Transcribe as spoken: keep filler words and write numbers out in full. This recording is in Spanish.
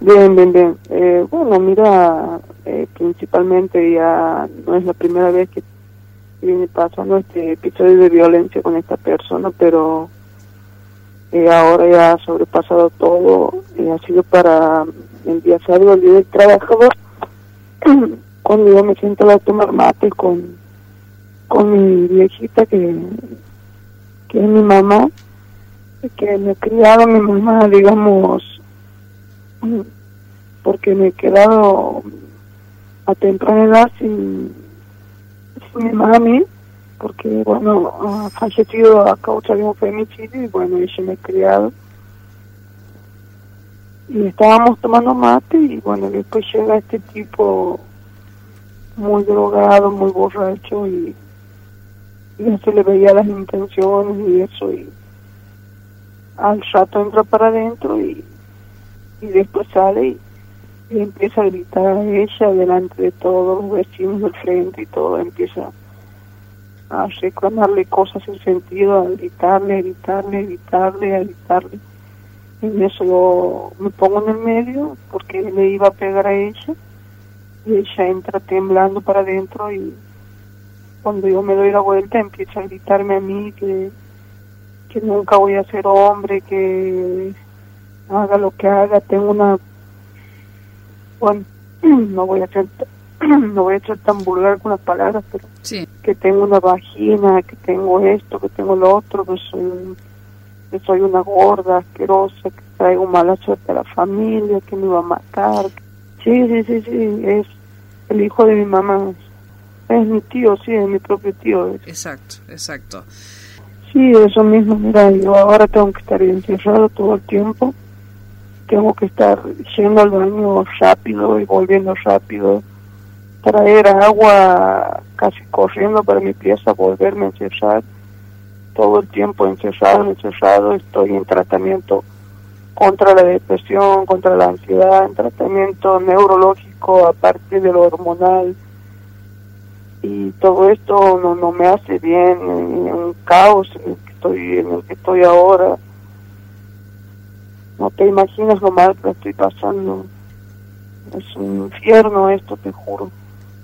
Bien, bien, bien. Eh, bueno, mira, eh, principalmente ya no es la primera vez que viene pasando este episodio de violencia con esta persona, pero eh, ahora ya ha sobrepasado todo. Eh, ha sido para el día sábado, el día del trabajador, cuando yo me siento a tomar mate con, con mi viejita, que, que es mi mamá, que me ha criado mi mamá, digamos, porque me he quedado a temprana edad sin, sin mi mami, porque, bueno, ha fallecido a causa de un femicidio y, bueno, ella me ha criado. Y estábamos tomando mate y, bueno, después llega este tipo muy drogado, muy borracho y, y no se le veía las intenciones y eso, y al rato entra para adentro y, y después sale y y empieza a gritar a ella delante de todos los vecinos del frente y todo, empieza a reclamarle cosas sin sentido, a gritarle, a gritarle, a gritarle, a gritarle. En eso yo me pongo en el medio porque le iba a pegar a ella y ella entra temblando para adentro y cuando yo me doy la vuelta empieza a gritarme a mí que, que nunca voy a ser hombre, que haga lo que haga, tengo una... Bueno, no voy a ser no voy a ser tan vulgar con las palabras, pero sí, que tengo una vagina, que tengo esto, que tengo lo otro, que soy, que soy una gorda asquerosa, que traigo mala suerte a la familia, que me va a matar. Sí, sí, sí, sí, es el hijo de mi mamá, es mi tío, sí, es mi propio tío. Es. Exacto, exacto. Sí, eso mismo, mira, yo ahora tengo que estar encerrado todo el tiempo. Tengo que estar yendo al baño rápido y volviendo rápido, traer agua casi corriendo para mi pieza, volverme a encerrar, todo el tiempo encerrado, encerrado. Estoy en tratamiento contra la depresión, contra la ansiedad, en tratamiento neurológico aparte de lo hormonal, y todo esto no, no me hace bien, en un caos en el que estoy, en el que estoy ahora. No te imaginas lo mal que estoy pasando. Es un infierno esto, te juro.